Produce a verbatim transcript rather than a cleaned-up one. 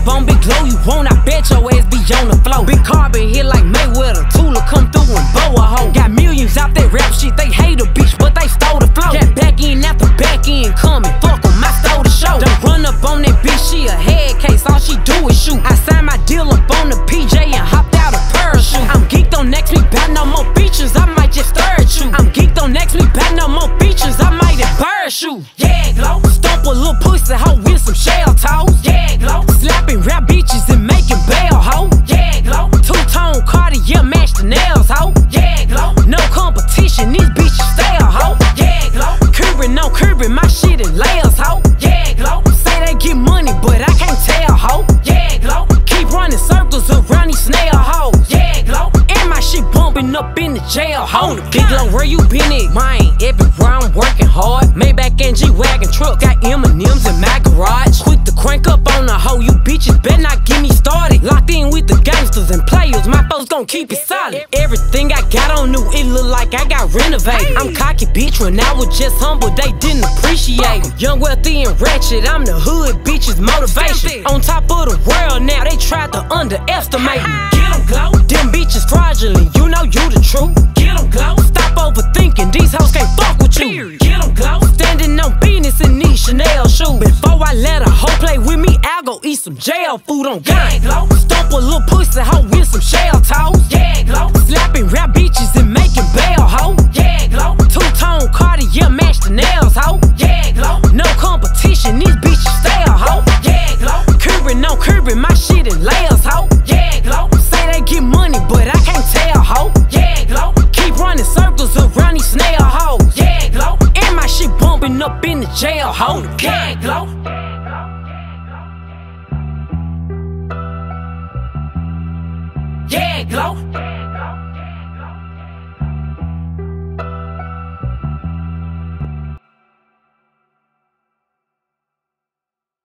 on Big Glow, you won't, I bet your ass be on the floor. Big Carbon hit like Mayweather, Tula come through and bow a hoe. Got millions out that rap shit, they hate a bitch, but they stole the flow. Got back in after back in coming, fuck em, I stole the show. Don't run up on that bitch, she a head case, all she do is shoot. I signed my deal up on the P J and hopped out a parachute. I'm geeked on next week, bout no more features, I might just stir at you. I'm geeked on next week, bout no more features, I might embarrass you. Yeah, Glow. Stomp a little pussy hoe with some shell toes. Yeah, Glow. Slapping rap bitches and making bail, ho. Yeah, Glow. Two-tone Cartier match the nails, ho. Yeah, Glow. No competition, these bitches stale, ho. Yeah, Glow. Curbin' no curbin', my shit in layers, ho. Yeah, Glow. Say they get money, but I can't tell, ho. Yeah, Glow. Keep running circles around these snail hoes. Yeah, Glow. And my shit bumping up in the jail, ho. Big Glow, where you been at? Mine, everywhere I'm working hard. Maybach and G-Wagon truck, got M and M's in my garage. Quick to crank up on the hoe, you bitches better not get me started. Locked in with the gangsters and players, my folks gon' keep it solid. Everything I got on new, it look like I got renovated. I'm cocky, bitch, when I was just humble, they didn't appreciate me. Young, wealthy, and ratchet, I'm the hood, bitches' motivation. On top of the world now, they tried to underestimate me. Get 'em, Glow. Them bitches fraudulent, you know you the truth. Get 'em, Glow. Stop overthinking, these hoes can't fuck with you. Get 'em, Glow. Standing on business in these Chanel shoes. Before I let a hoe play with me, I'll go eat some jail food on God. Yeah, Glow. Stomp a little pussy hoe with some shell toes. Yeah, Glow. Slapping rap bitches and making bail, ho. Yeah, Glow. Two-tone Cartier match the nails, ho. Yeah, Glow. No competition, these bitches stale, ho. Yeah, Glow. Curbin' no curbin', my shit in layers, ho. Yeah, Glow. Say they get money, but I can't tell, ho. Yeah, Glow. Keep running circles around these snail hoes. Yeah, Glow. And my shit bumping up in the jail, ho. Yeah, Glow. Yeah, Glow.